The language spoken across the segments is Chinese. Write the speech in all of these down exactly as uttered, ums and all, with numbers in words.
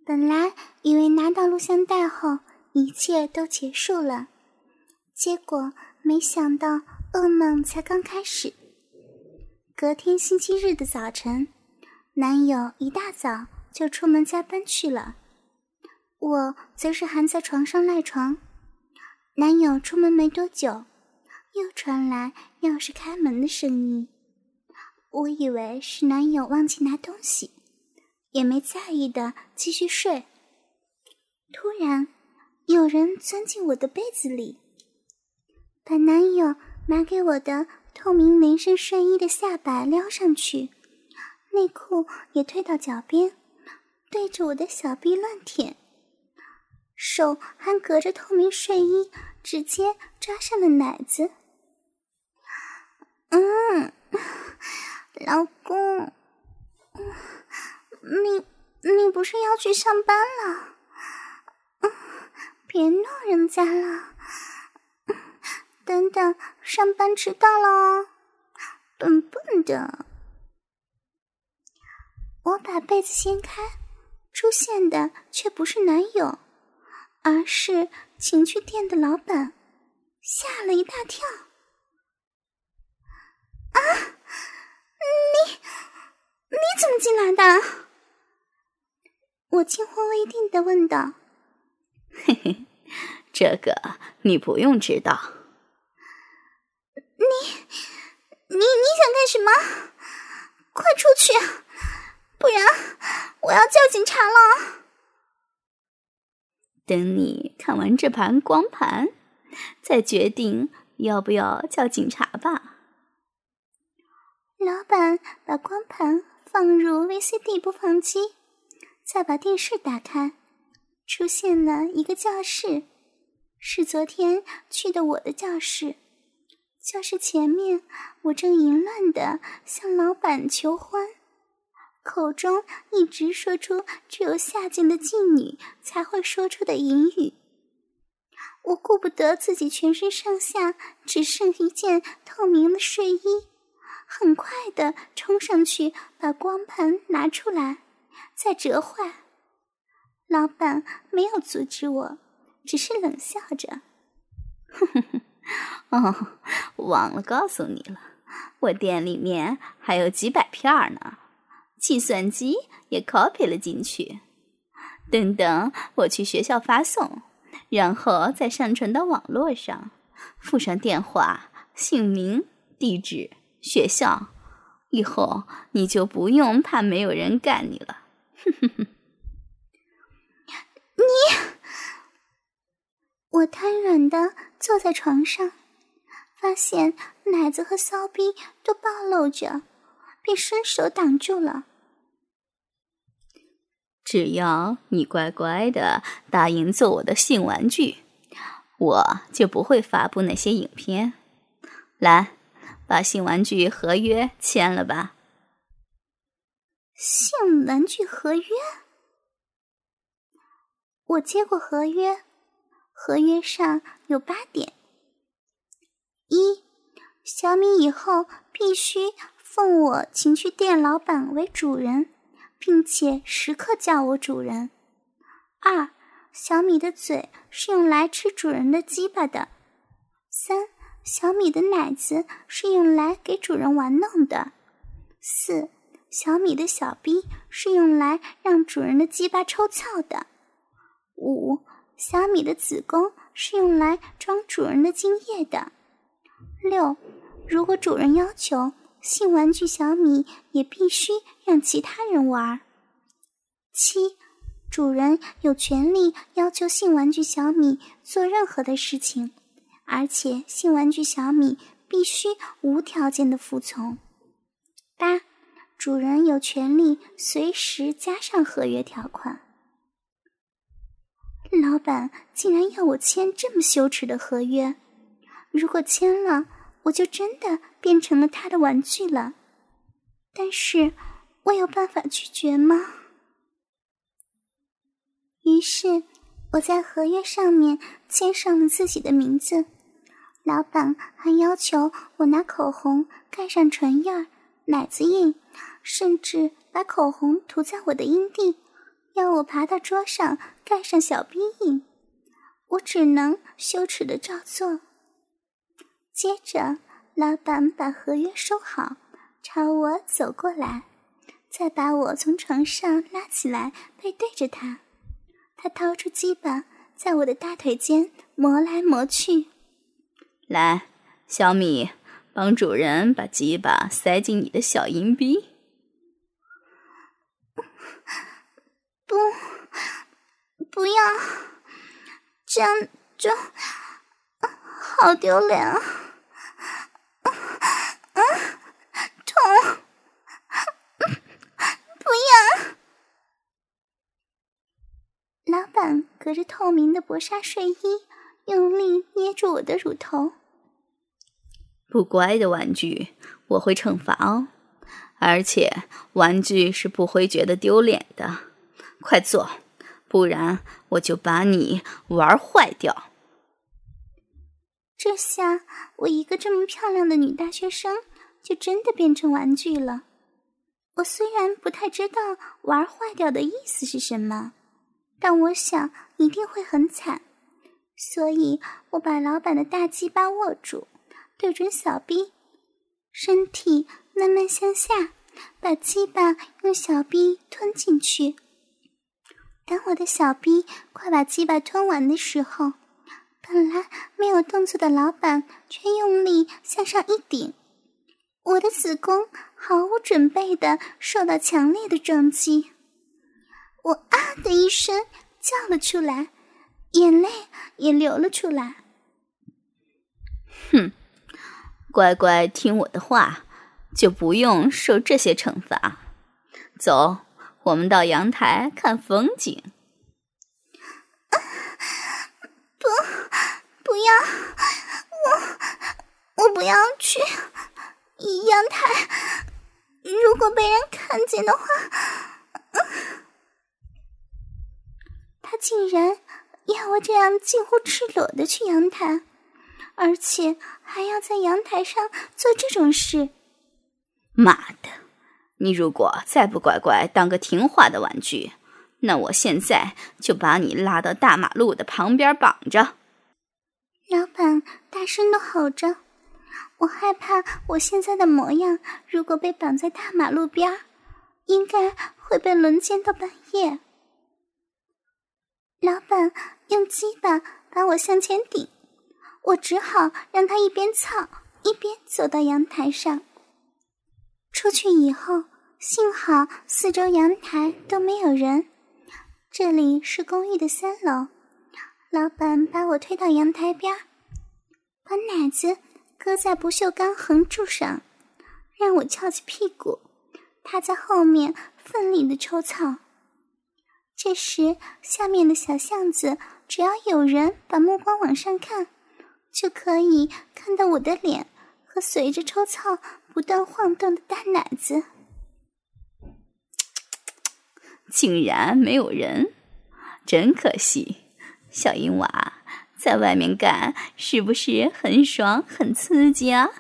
本来以为拿到录像带后一切都结束了，结果没想到噩梦才刚开始。隔天星期日的早晨，男友一大早就出门加班去了，我则是还在床上赖床。男友出门没多久，又传来钥匙开门的声音，我以为是男友忘记拿东西，也没在意的继续睡。突然有人钻进我的被子里，把男友拿给我的透明连身睡衣的下摆撩上去，内裤也推到脚边，对着我的小臂乱舔，手还隔着透明睡衣直接抓上了奶子。嗯，老公，你你不是要去上班了？嗯，别弄人家了。等等，上班迟到了哦，笨笨的。我把被子掀开，出现的却不是男友，而是情趣店的老板，吓了一大跳。啊，你你怎么进来的？我惊魂未定地问道。 嘿嘿，这个你不用知道。 你你你想干什么？快出去，不然我要叫警察了。 等你看完这盘光盘，再决定要不要叫警察吧。 老板把光盘放入 V C D 播放机，再把电视打开，出现了一个教室，是昨天去的我的教室。教室前面，我正淫乱地向老板求欢，口中一直说出只有下贱的妓女才会说出的淫语。我顾不得自己全身上下只剩一件透明的睡衣，很快地冲上去把光盘拿出来，再折坏。老板没有阻止我，只是冷笑着。 哼哼哼。哦，忘了告诉你了，我店里面还有几百片呢，计算机也 copy 了进去。等等我去学校发送，然后再上传到网络上，附上电话、姓名、地址、学校，以后你就不用怕没有人干你了。哼哼哼。 你……我瘫软地坐在床上，发现奶子和骚逼都暴露着，便伸手挡住了。 只要你乖乖的答应做我的性玩具，我就不会发布那些影片。来，把性玩具合约签了吧。 性玩具合约？我接过合约，合约上有八点：一，小米以后必须奉我情趣店老板为主人，并且时刻叫我主人。二，小米的嘴是用来吃主人的鸡巴的。三，小米的奶子是用来给主人玩弄的。四，小米的小逼是用来让主人的鸡巴抽操的。五，小米的子宫是用来装主人的精液的。六，如果主人要求，性玩具小米也必须让其他人玩。七，主人有权利要求性玩具小米做任何的事情，而且性玩具小米必须无条件的服从。八，主人有权利随时加上合约条款。老板竟然要我签这么羞耻的合约，如果签了，我就真的变成了他的玩具了。但是我有办法拒绝吗？于是我在合约上面签上了自己的名字，老板还要求我拿口红盖上唇印、奶子印，甚至把口红涂在我的阴蒂， 要我爬到桌上盖上小逼印，我只能羞耻地照做。接着，老板把合约收好，朝我走过来，再把我从床上拉起来，背对着他。他掏出鸡巴，在我的大腿间磨来磨去。 来，小米，帮主人把鸡巴塞进你的小阴逼。 不，不要，这样就好丢脸啊！啊，痛！不要！老板隔着透明的薄纱睡衣，用力捏住我的乳头。 不乖的玩具，我会惩罚哦。而且玩具是不会觉得丢脸的。快做，不然我就把你玩坏掉。 这下我一个这么漂亮的女大学生就真的变成玩具了。我虽然不太知道玩坏掉的意思是什么，但我想一定会很惨，所以我把老板的大鸡巴握住，对准小臂，身体慢慢向下，把鸡巴用小臂吞进去。当我的小臂快把鸡巴吞完的时候，本来没有动作的老板却用力向上一顶，我的子宫毫无准备地受到强烈的撞击，我啊的一声叫了出来，眼泪也流了出来。 哼，乖乖听我的话，就不用受这些惩罚。走，我们到阳台看风景。 不，不要，我我不要去阳台，如果被人看见的话，他竟然要我这样近乎赤裸的去阳台，而且还要在阳台上做这种事。 妈的，你如果再不乖乖当个听话的玩具，那我现在就把你拉到大马路的旁边绑着。 老板大声地吼着，我害怕我现在的模样如果被绑在大马路边，应该会被轮奸到半夜。老板用鸡巴把我向前顶，我只好让他一边操一边走到阳台上。出去以后，幸好四周阳台都没有人，这里是公寓的三楼。老板把我推到阳台边，把奶子搁在不锈钢横柱上，让我翘起屁股，他在后面奋力地抽操。这时下面的小巷子，只要有人把目光往上看，就可以看到我的脸和随着抽操不断晃动的大奶子。 竟然没有人，真可惜。小银娃，在外面干是不是很爽很刺激啊？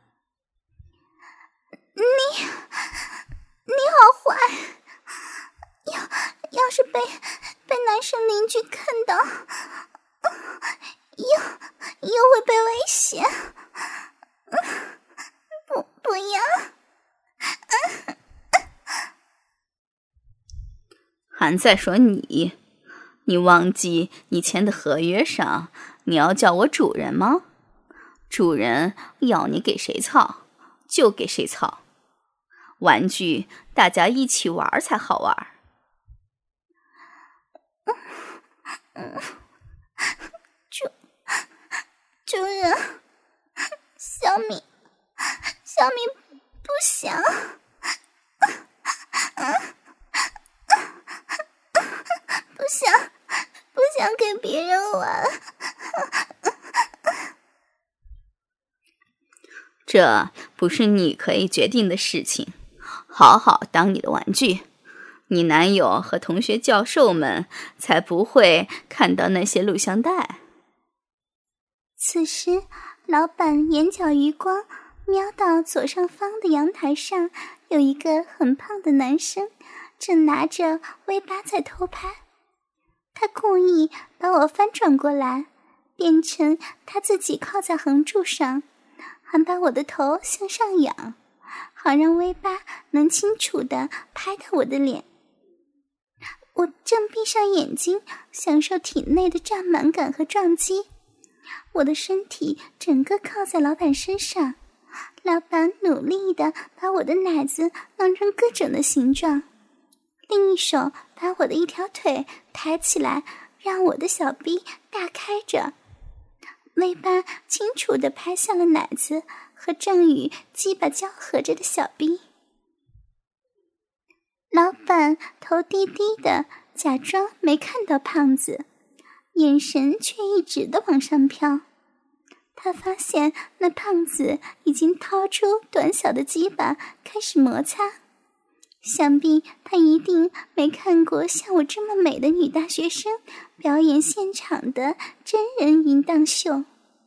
你你好坏，要要是被被男生邻居看到，又又会被威胁。不不要！ 还在说你？你忘记你签的合约上你要叫我主人吗？主人要你给谁操就给谁操，玩具大家一起玩才好玩。 主主人，小米小米不想不想不想给别人玩。 这不是你可以决定的事情，好好当你的玩具，你男友和同学教授们才不会看到那些录像带。 此时老板眼角余光瞄到左上方的阳台上有一个很胖的男生正拿着威巴在偷拍。他故意把我翻转过来，变成他自己靠在横柱上，还把我的头向上仰，好让威巴能清楚地拍到我的脸。我正闭上眼睛，享受体内的胀满感和撞击。我的身体整个靠在老板身上，老板努力地把我的奶子弄成各种的形状，另一手把我的一条腿抬起来，让我的小臂大开着。威巴清楚地拍向了奶子和正与鸡巴交合着的小臂。老板头低低的，假装没看到胖子，眼神却一直的往上飘。他发现那胖子已经掏出短小的鸡巴开始摩擦，想必他一定没看过像我这么美的女大学生表演现场的真人淫荡秀。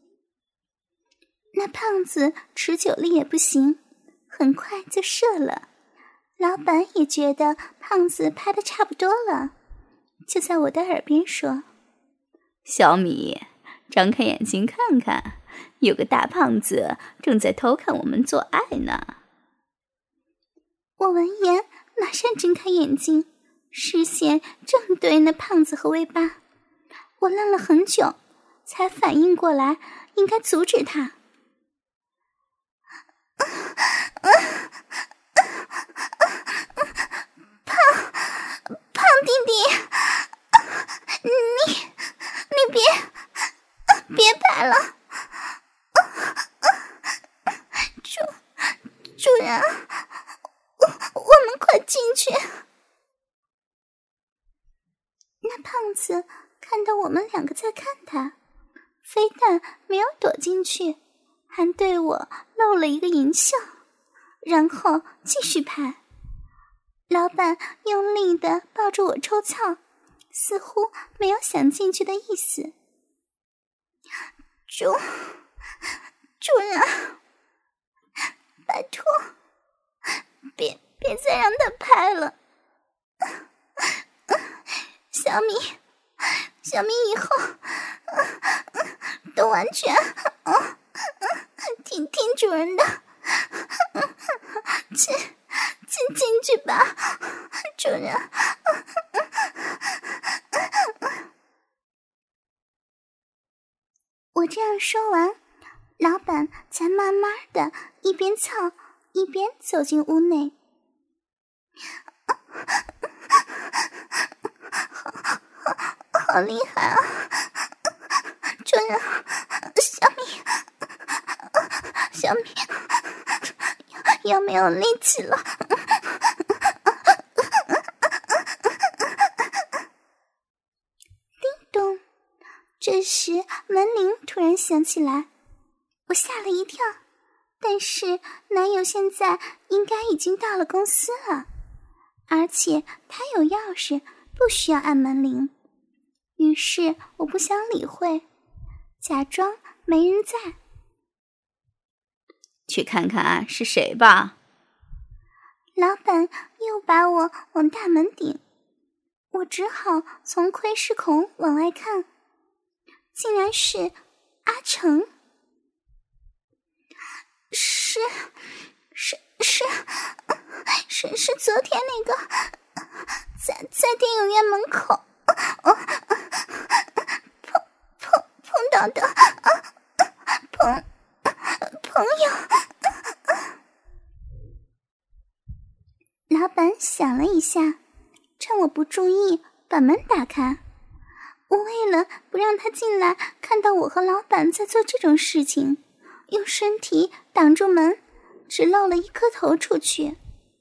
那胖子持久力也不行，很快就射了。老板也觉得胖子拍得差不多了，就在我的耳边说： 小米，张开眼睛看看，有个大胖子正在偷看我们做爱呢。 我闻言马上睁开眼睛，视线正对那胖子和威巴。我愣了很久，才反应过来应该阻止他。胖胖弟弟，你你别别拍了，主主人，我我们快进去。那胖子看到我们两个在看他，非但没有躲进去，还对我露了一个淫笑，然后继续拍。老板用力地抱着我抽操，似乎没有想进去的意思。主主人，拜托，别别再让他拍了。小米小米以后都完全听听主人的，进进进去吧，主人。我这样说完，老板才慢慢的一边操一边走进屋内。好好好厉害啊，主人。小米小米要没有力气了。叮咚，这时门铃突然响起来，我吓了一跳，但是男友现在应该已经到了公司了，而且他有钥匙，不需要按门铃。于是我不想理会，假装没人在。 去看看是谁吧。 老板又把我往大门顶，我只好从窥视孔往外看，竟然是阿成。是是是是是昨天那个在在电影院门口碰碰碰到的朋朋友。老板想了一下，趁我不注意把门打开。我为了不让他进来看到我和老板在做这种事情，用身体挡住门，只露了一颗头出去。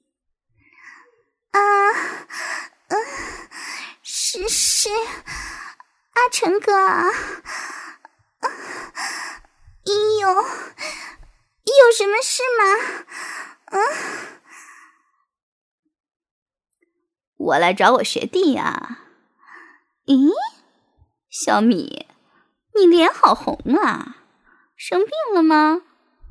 啊，嗯，是是阿成哥啊，你有有什么事吗？嗯。 我来找我学弟呀。 咦， 小米，你脸好红啊，生病了吗？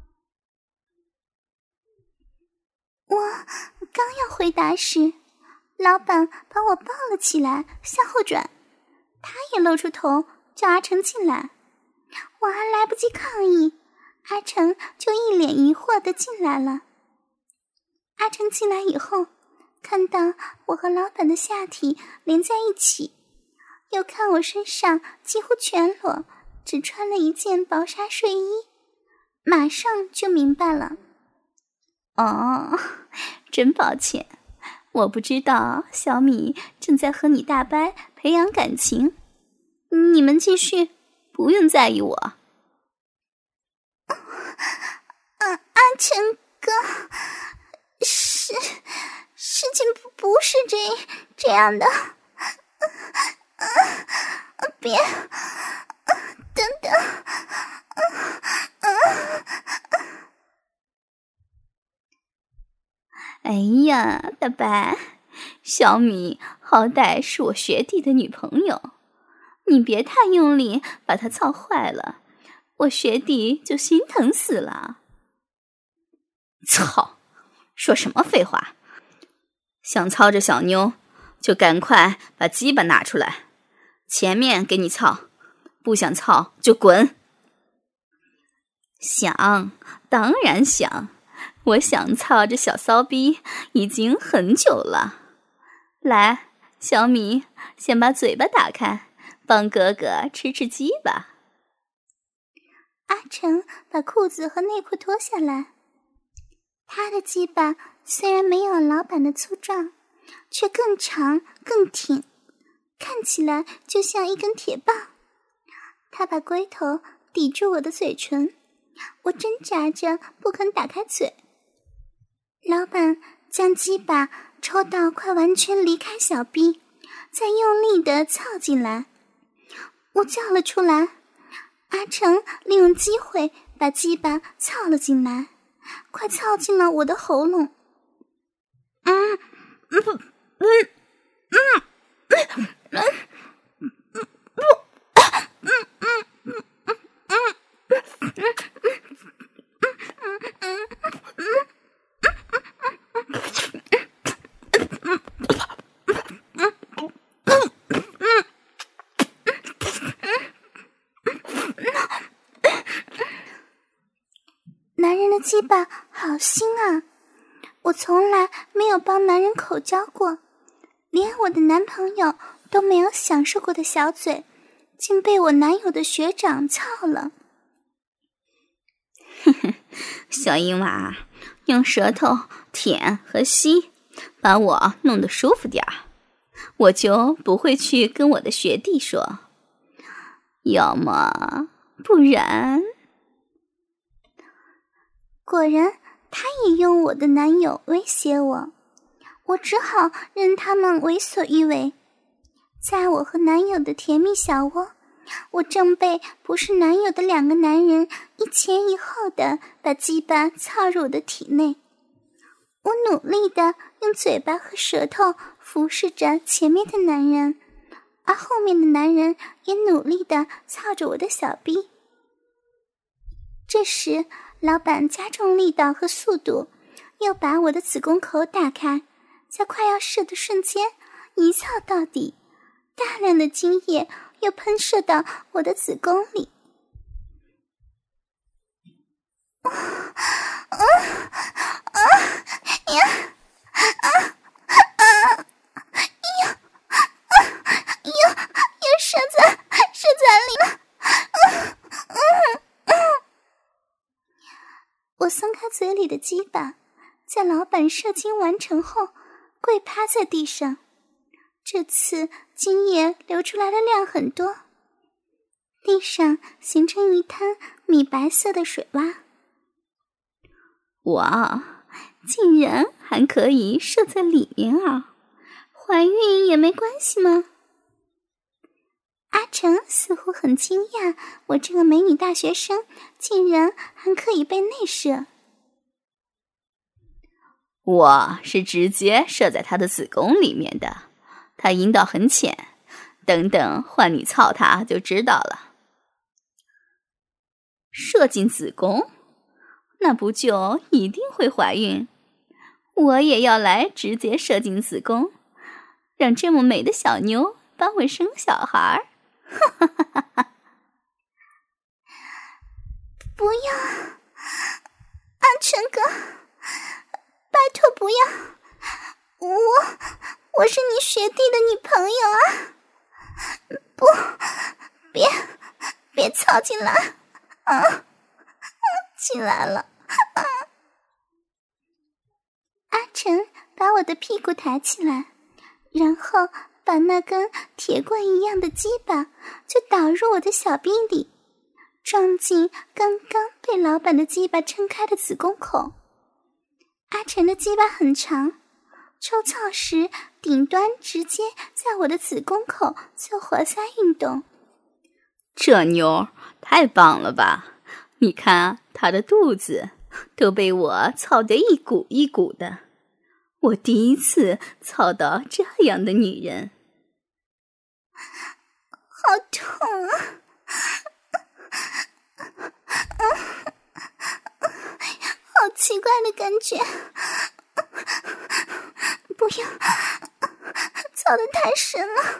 我刚要回答时， 老板把我抱了起来，向后转，他也露出头，叫阿成进来。我还来不及抗议，阿成就一脸疑惑地进来了。阿成进来以后，看到我和老板的下体连在一起，又看我身上几乎全裸，只穿了一件薄纱睡衣，马上就明白了。 哦，真抱歉，我不知道小米正在和你大伯培养感情。你们继续，不用在意我。 啊，阿成哥，是事情不不是这这样的，啊，别，等等，啊啊！ 哎呀，大伯，小米好歹是我学弟的女朋友，你别太用力，把她操坏了，我学弟就心疼死了。操！说什么废话！想操着小妞，就赶快把鸡巴拿出来，前面给你操，不想操就滚。想，当然想，我想操着小骚逼已经很久了。来，小米，先把嘴巴打开，帮哥哥吃吃鸡吧。 阿成把裤子和内裤脱下来，他的鸡巴虽然没有老板的粗壮，却更长更挺，看起来就像一根铁棒。他把龟头抵住我的嘴唇，我挣扎着不肯打开嘴。老板将鸡巴抽到快完全离开小臂，再用力地操进来。我叫了出来，阿成利用机会把鸡巴操了进来，快操进了我的喉咙。嗯嗯嗯嗯嗯嗯男人的鸡巴好腥啊！我从来没有帮男人口交过，连我的男朋友都没有享受过的小嘴，竟被我男友的学长操了。 哼哼，小鹰娃，用舌头舔和吸，把我弄得舒服点儿，我就不会去跟我的学弟说。要么不然…… 果然，他也用我的男友威胁我，我只好任他们为所欲为。在我和男友的甜蜜小窝，我正被不是男友的两个男人一前一后的把鸡巴操入我的体内。我努力的用嘴巴和舌头服侍着前面的男人，而后面的男人也努力的操着我的小逼。这时，老板加重力道和速度，又把我的子宫口打开，在快要射的瞬间一操到底，大量的精液又喷射到我的子宫里。啊啊啊呀啊啊又啊又又射在射在里了。啊嗯嗯我松开嘴里的鸡巴，在老板射精完成后，跪趴在地上。这次精液流出来的量很多，地上形成一滩米白色的水洼。 哇，竟然还可以射在里面啊！怀孕也没关系吗？ 阿成似乎很惊讶，我这个美女大学生竟然还可以被内射。 我是直接射在她的子宫里面的，她阴道很浅，等等换你操她就知道了。射进子宫，那不就一定会怀孕？我也要来直接射进子宫， 让这么美的小妞帮我生小孩？哈哈哈哈！ 不要，阿成哥，拜托不要，我我是你学弟的女朋友啊！不，别别操进来啊！进来了！啊、阿成把我的屁股抬起来，然后把那根铁棍一样的鸡巴就导入我的小臂里，撞进刚刚被老板的鸡巴撑开的子宫口。阿成的鸡巴很长，抽操时顶端直接在我的子宫口做活塞运动。 这妞太棒了吧！你看她的肚子都被我操得一鼓一鼓的，我第一次操到这样的女人。 好痛啊！好奇怪的感觉，不要，操得太深了。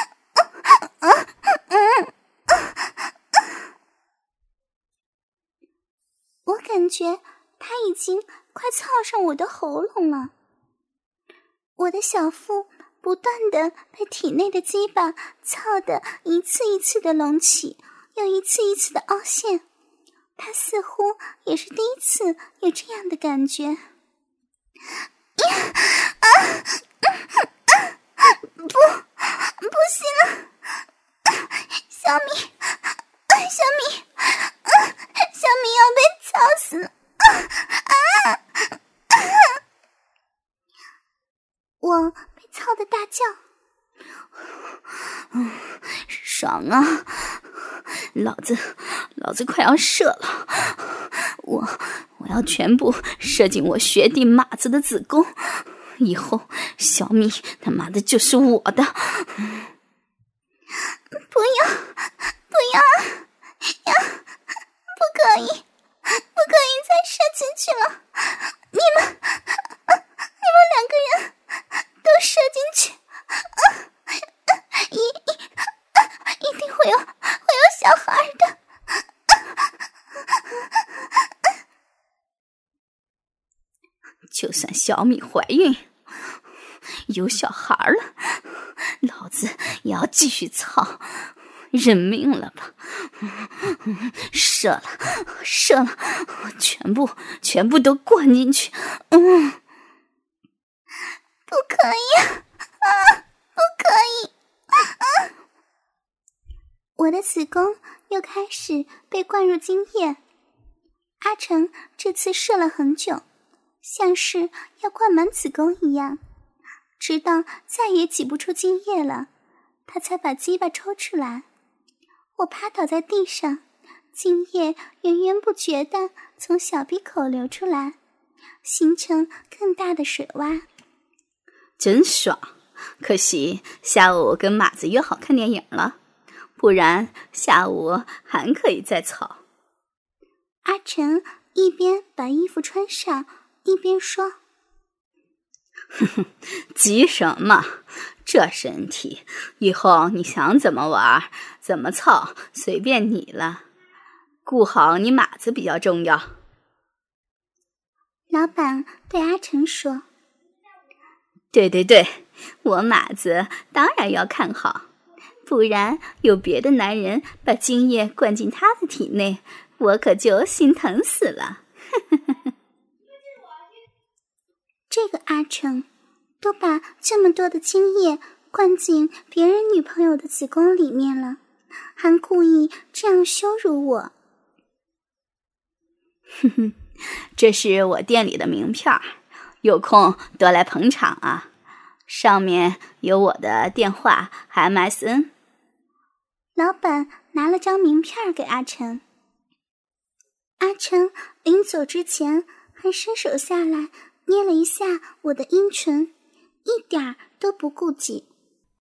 我感觉他已经快操上我的喉咙了，我的小腹不断的被体内的鸡巴操得一次一次的隆起，又一次一次的凹陷。他似乎也是第一次有这样的感觉。啊啊啊、不，不行了！小米，小米，小米要被操死了！啊啊啊、我被操得大叫， 嗯，爽啊！老子，老子快要射了！我，我要全部射进我学弟马子的子宫，以后小米他妈的就是我的！ 不要，不要，呀，不可以，不可以再射进去了！你们，你们两个人都射进去，一一一定会有会有小孩的。 就算小米怀孕有小孩了，老子也要继续操，认命了吧！射了，射了，全部全部都灌进去！嗯， 不可以啊！不可以！啊！我的子宫又开始被灌入精液。阿成这次射了很久，像是要灌满子宫一样，直到再也挤不出精液了，他才把鸡巴抽出来。我趴倒在地上，精液源源不绝地从小鼻口流出来，形成更大的水洼。 真爽！可惜下午跟马子约好看电影了，不然下午还可以再操。 阿成一边把衣服穿上，一边说： 哼哼，急什么？这身体以后你想怎么玩怎么操随便你了，顾好你马子比较重要。 老板对阿成说： 对对对，我马子当然要看好，不然有别的男人把精液灌进他的体内，我可就心疼死了。 这个阿成都把这么多的精液灌进别人女朋友的子宫里面了，还故意这样羞辱我。 哼哼，这是我店里的名片，有空多来捧场啊，上面有我的电话和 M S N。 老板拿了张名片给阿成，阿成临走之前还伸手下来捏了一下我的阴唇，一点儿都不顾忌。